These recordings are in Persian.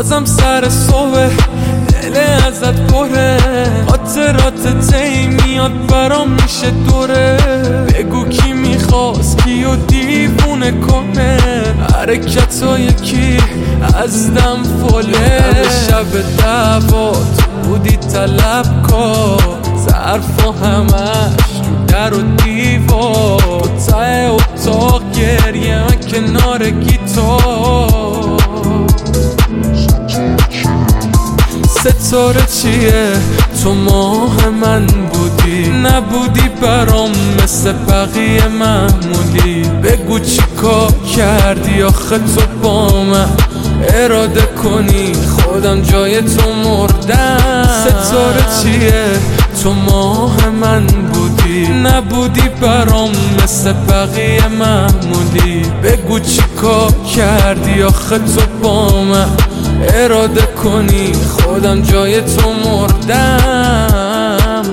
بازم سر صبح دل ازت پره، خاطرات تی میاد برام میشه دوره. بگو کی میخواست کیو دیوونه کنه، حرکتای کی از دم فله. شب دعوات بودی طلب کار، ظرف و همش در و دیوار، تو ته اتاق گریه من کنار گیتار. ستاره چیه تو ماه من بودی، نبودی برام مثل بقیه معمولی. بگو چی کار کردی آخه تو با من، اراده کنی خودم جای تو مردم. ستاره چیه تو ماه من بودی، نبودی برام مثل بقیه معمولی. بگو چی کار کردی آخه تو با من، اراده کنی خودم جای تو مردم.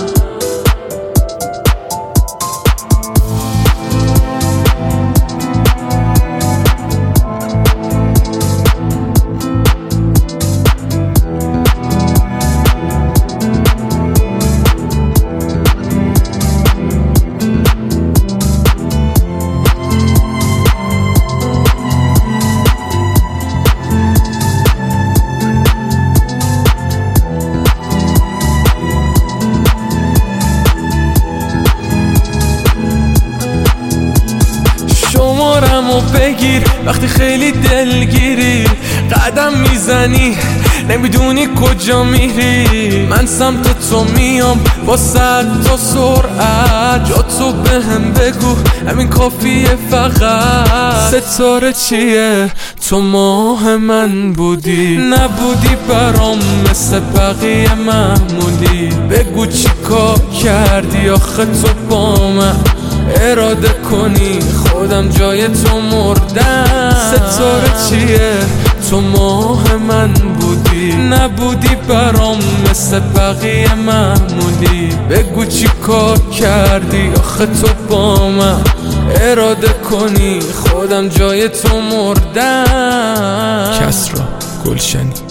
شمارمو بگیر وقتی خیلی دلگیری، قدم میزنی نمیدونی کجا میری. من سمت تو میام با 100 تا سرعت، جا تو بهم بگو همین کافیه فقط. ستاره چیه تو ماه من بودی، نبودی برام مثل بقیه معمولی. بگو چی کار کردی آخه تو با من، اراده کنی خودم جای تو مردم. ستاره چیه تو ماه من بودی، نبودی برام مثل بقیه معمولی. بگو چی کار کردی آخه تو با من، اراده کنی خودم جای تو مردم. کسرا گلشنی.